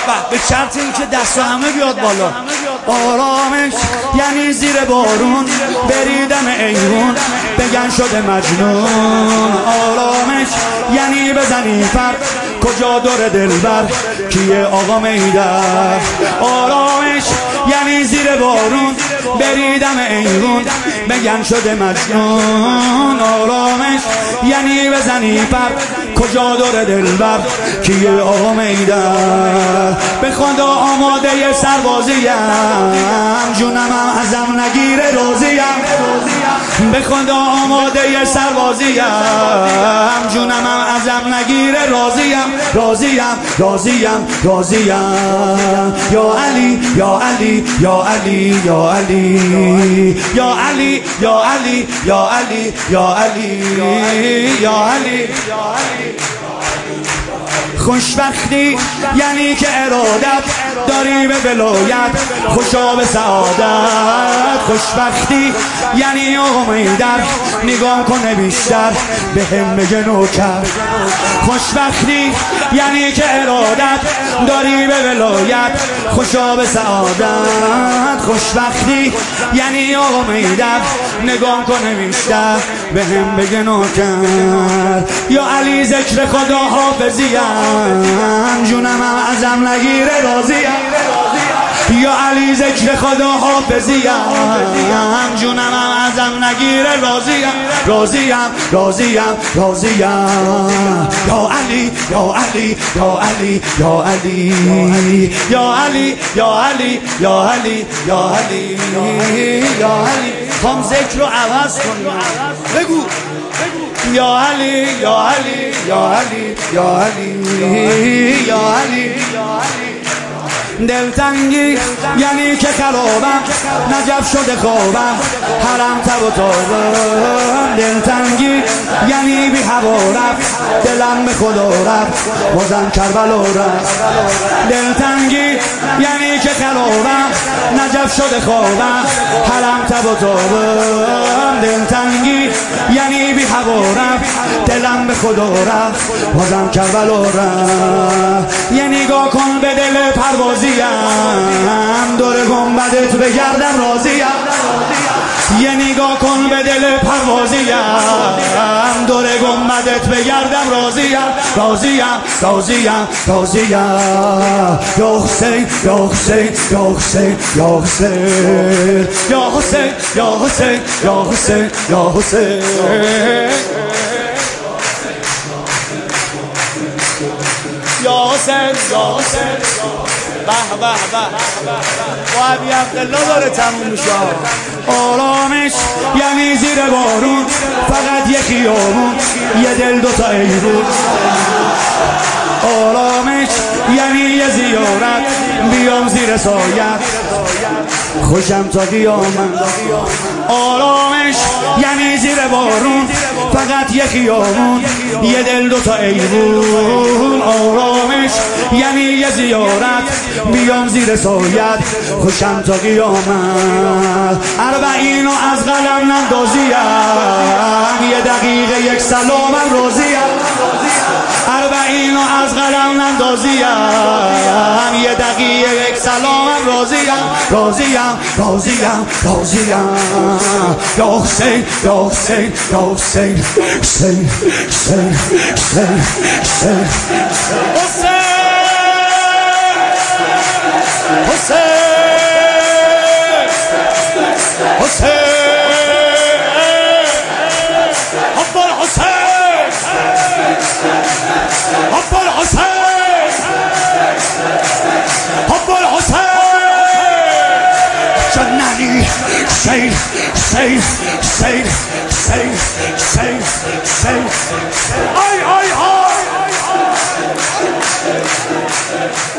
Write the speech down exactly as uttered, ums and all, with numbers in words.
به شرط این که دست همه بیاد بالا. آرامش یعنی زیر بارون بریدم ایرون بگن شده مجنون. آرامش یعنی بزنی پر کجا دور دلبر کیه آقا میدر. آرامش یعنی زیر بارون بریدم ایرون بگن شده مجنون. آرامش یعنی بزنی پر کجا دور دلبر کیه آقا میدر. به خدا آماده سربازیم جونم ازم نگیره راضیم. به خدا آماده سربازیم جونم ازم نگیره راضیم. راضیم راضیم راضیم. یا علی یا علی یا علی یا علی یا علی یا علی یا علی یا علی یا علی. خوشبختی یعنی که ارادت داری به ولایت خوشا به سعادت. خوشبختی یعنی امیدر نگاه کنه بیشتر به هم بگه نوکر. خوشبختی یعنی که ارادت داری به ولایت خوشا به سعادت. خوشبختی یعنی امیدر نگاه کنه بیشتر به هم بگه نوکر. یا علی ذکر خدا حافظیم جونم ازم نگیره راضیم. یا علی ذکر خدا حافظیم جونم ازم نگیره راضیم. راضیم راضیم راضیم. یا علی یا علی یا علی یا علی یا علی یا علی یا علی یا علی یا علی. هم ذکر رو عوض کن بگو یا علی یا علی یا علی یا علی یا علی. دلتنگی یعنی که خرابم نجف شده خوابم حرم تب و تابم. دلتنگی یعنی بی هوا رفت دلم به خدا رفت بازم کربلا رفت. دلتنگی یعنی که خرابم نجف شده خوابم حرم تب و تابم. دلتنگی یعنی بی هوا رفت دلم به خدا رفت بازم کربلا رفت. یه نگاه کن به دل پروازی دور گنبدت بگردم راضیم. یه نگاه کن به دل پروازیم دور گنبدت بگردم راضیم. راضیم راضیم راضیم. یا حسین یا حسین یا حسین یا حسین یا حسین یا حسین یا حسین یا حسین یا حسین یا حسین. به به به با ابی عبدالله داره تموم میشه. آرامش یعنی زیر بارون فقط یه خیابون یه دل دوتا ایرون. آرامش یعنی یه زیارت بیام زیر سایت خوشم تا قیامت. آرامش یعنی زیر بارون فقط یه خیابون یه دل دوتا ایرون. آرامش یعنی یه زیارت بیام زیر سایت خوشم تا قیامت. اربعینو از قلم نندازیم یه دقیقه یک سلامم راضیم. اربعینو از قلم نندازیم یه دقیقه یک سلامم راضیم. راضیم راضیم راضیم. یا حسین یا حسین یا حسین حسین حسین حسین حسین حسین حسین حب الحسین حب الحسین حب الحسین. جنانی سید سید سید سید سید سید. آی آی آی